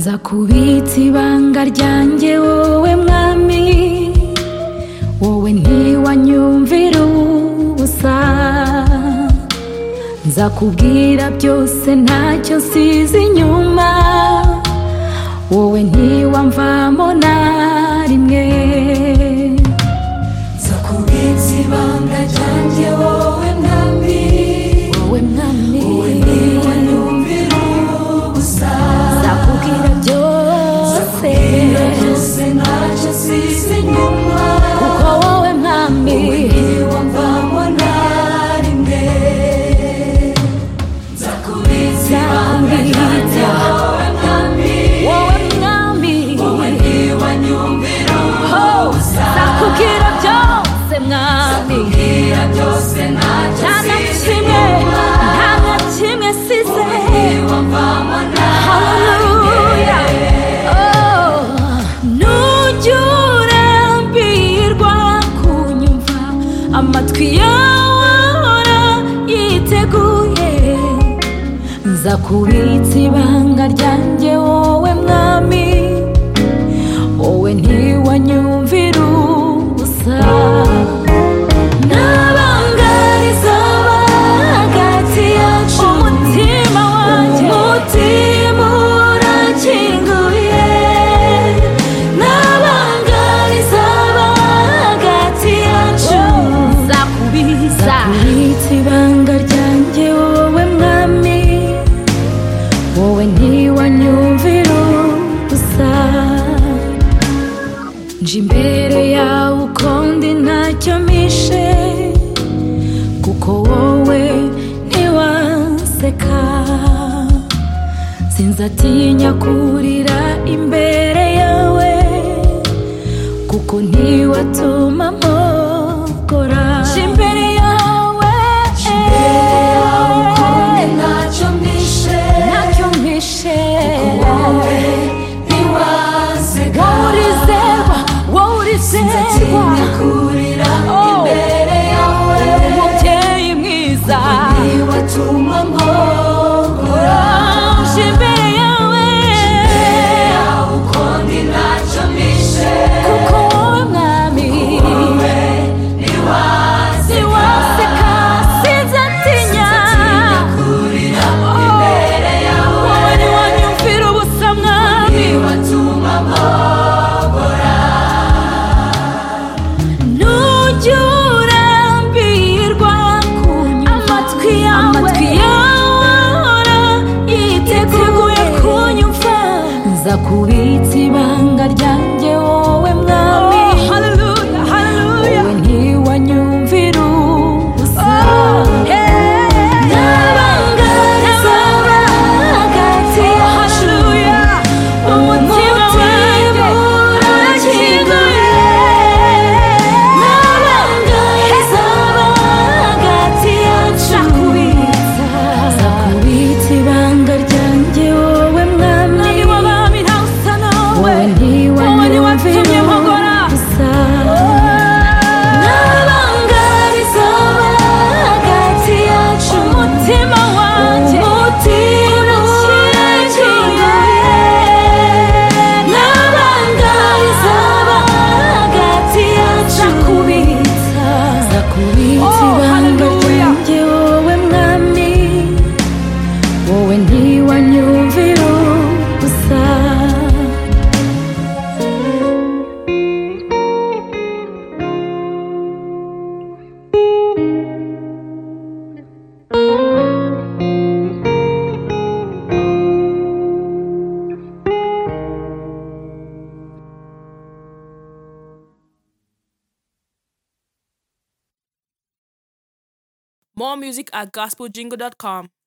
nzakubitsa ibanga ryanjye wowe mwami, wowe ntiwanyumvira ubusa. Nzakubwira byose ntacyo nsize inyuma, wowe ntiwamvamo na rimwe. Nzakubitsa ibanga ryanjye wowe mwami, wowe mwami, wowe ntiwanyumvira ubusa. nzakubwira byose ntacyo nsize inyuma, kuko wowe mwami, wowe ntiwamvamo na rimwe. Nzakubitsa ibanga ryanjye wowe mwami, wowe mwami, wowe ntiwanyumvira ubusa. nzakubwira byose mwami, Nzakubwira byose ntacyo nta na nsize kimwe, inyuma, nta na kimwe size. ntiwamvamo na Haleluya. Oh, nujya urambirwa kunyumva, amatwi yawe ahora yiteguye. Nzakubitsa ibanga ryanjye wowe mwami, wowe ntiwanyumvira ubusa. Nabanga rizaba hagati yacu, umutima wanjye, umutima urakinguye. Nabanga rizaba hagati yacu, nzakubitsa ibanga ryanjye wowe mwami, wowe ntiwanyumvira ubusa. Nje imbere yawe uko ndi ntacyo mpishe, kuko wowe ntiwaseka. Sinzatinya kurira imbere yawe, kuko ntiwatuma mpogora. Nje imbere yawe uko ndi ntacyo mpishe, ntacyo mpishe, wowe ntiwaseka. wowe urizerwa, wowe urizerwa. Sinzatinya kurira imbere yawe, umubyeyi mwiza, ntiwatuma mpogora. nje imbere yawe, uko ndi ntacyo mpishe, kuko wowe mwami, wowe ntiwaseka. ntiwaseka. Sinzatinya kurira imbere yawe, wowe ntiwanyumvira ubusa mwami. ntiwatuma mpogora. Nujya urambirwa kunyumva, amatwi yawe ahora yiteguye kunyumva. Nzakubitsa ibanga ryanjye wowe mwami, wowe ntiwanyumvira ubusa. Nabanga rizaba hagati yacu, umutima wanjye urakinguye. Nabanga rizaba hagati yacu, nzakubitsa ibanga ryanjye wowe mwami, wowe ntiwanyumvira ubusa. Nabanga rizaba hagati yacu, umutima wanjye urakinguye. Nabanga rizaba hagati yacu, nzakubitsa ibanga ryanjye wowe mwami, wowe ntiwanyumvira ubusa. More music at gospeljingle.com.